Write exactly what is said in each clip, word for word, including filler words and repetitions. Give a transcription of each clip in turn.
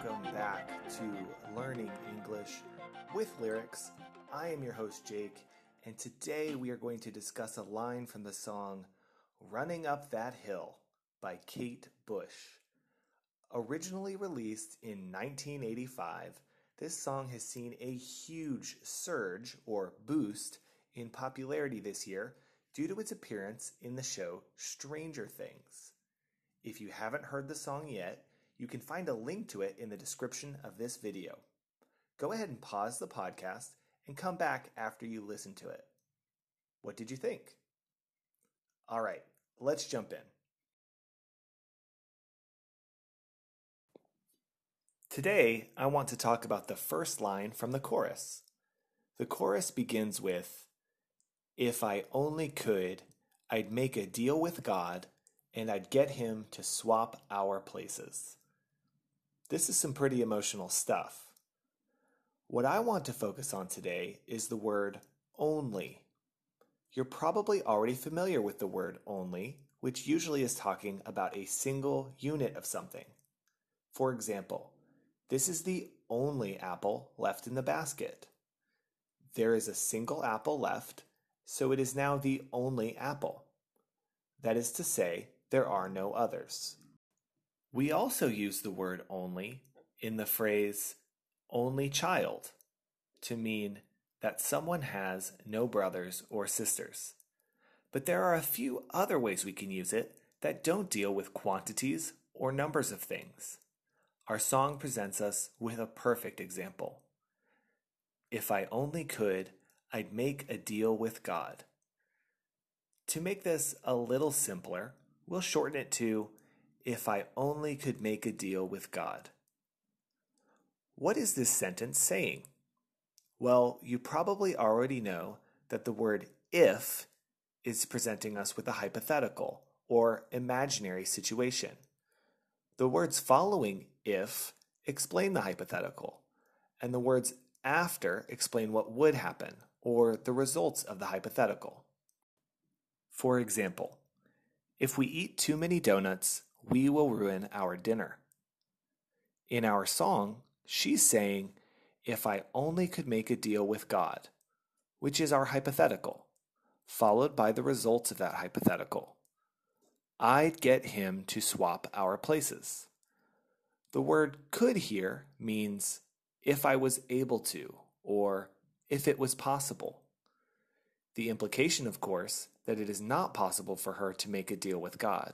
welcome back to Learning English with Lyrics. I am your host, Jake, and today we are going to discuss a line from the song Running Up That Hill by Kate Bush. Originally released in nineteen eighty-five, this song has seen a huge surge or boost in popularity this year due to its appearance in the show Stranger Things. If you haven't heard the song yet, you can find a link to it in the description of this video. Go ahead and pause the podcast and come back after you listen to it. What did you think? All right, let's jump in. Today, I want to talk about the first line from the chorus. The chorus begins with, "If I only could, I'd make a deal with God and I'd get him to swap our places." This is some pretty emotional stuff. What I want to focus on today is the word only. You're probably already familiar with the word only, which usually is talking about a single unit of something. For example, this is the only apple left in the basket. There is a single apple left, so it is now the only apple. That is to say, there are no others. We also use the word only in the phrase only child to mean that someone has no brothers or sisters. But there are a few other ways we can use it that don't deal with quantities or numbers of things. Our song presents us with a perfect example. If I only could, I'd make a deal with God. To make this a little simpler, we'll shorten it to, if I only could make a deal with God. What is this sentence saying? Well, you probably already know that the word if is presenting us with a hypothetical or imaginary situation. The words following if explain the hypothetical, and the words after explain what would happen or the results of the hypothetical. For example, if we eat too many donuts, we will ruin our dinner. In our song, she's saying, if I only could make a deal with God, which is our hypothetical, followed by the results of that hypothetical. I'd get him to swap our places. The word could here means if I was able to, or if it was possible. The implication, of course, that it is not possible for her to make a deal with God.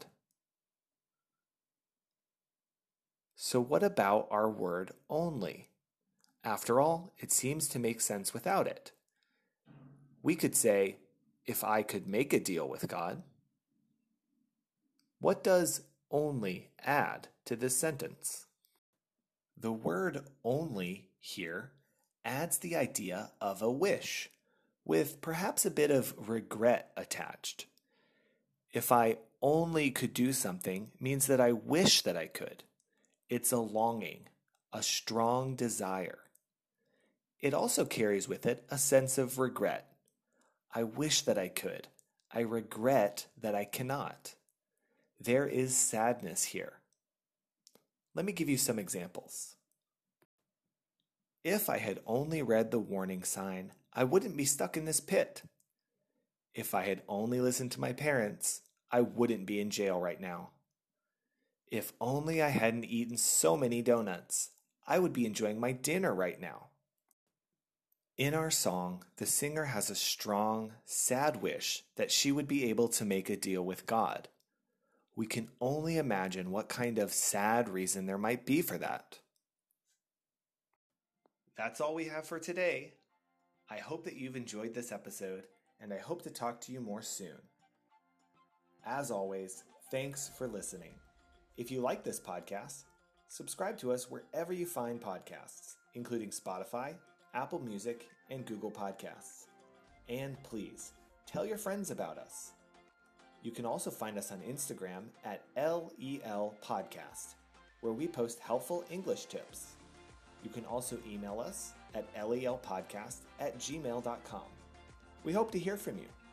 So what about our word only? After all, it seems to make sense without it. We could say, if I could make a deal with God. What does only add to this sentence? The word only here adds the idea of a wish, with perhaps a bit of regret attached. If I only could do something means that I wish that I could. It's a longing, a strong desire. It also carries with it a sense of regret. I wish that I could. I regret that I cannot. There is sadness here. Let me give you some examples. If I had only read the warning sign, I wouldn't be stuck in this pit. If I had only listened to my parents, I wouldn't be in jail right now. If only I hadn't eaten so many donuts, I would be enjoying my dinner right now. In our song, the singer has a strong, sad wish that she would be able to make a deal with God. We can only imagine what kind of sad reason there might be for that. That's all we have for today. I hope that you've enjoyed this episode, and I hope to talk to you more soon. As always, thanks for listening. If you like this podcast, subscribe to us wherever you find podcasts, including Spotify, Apple Music, and Google Podcasts. And please, tell your friends about us. You can also find us on Instagram at L E L Podcast, where we post helpful English tips. You can also email us at lelpodcast at gmail dot com. We hope to hear from you.